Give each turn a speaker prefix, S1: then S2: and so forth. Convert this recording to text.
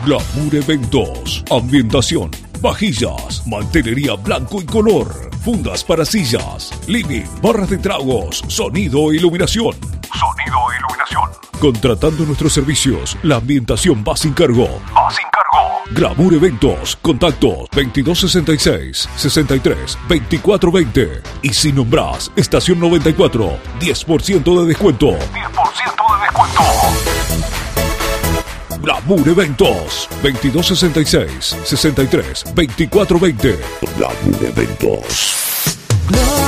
S1: Glamour Eventos. Ambientación, vajillas, mantelería blanco y color, fundas para sillas, living, barras de tragos, sonido e iluminación. Contratando nuestros servicios, la ambientación va sin cargo. Glamour Eventos. Contactos 2266 63 2420. Y si nombrás Estación 94, 10% de descuento. Glamour Eventos. 2266 63 2420. Glamour Eventos.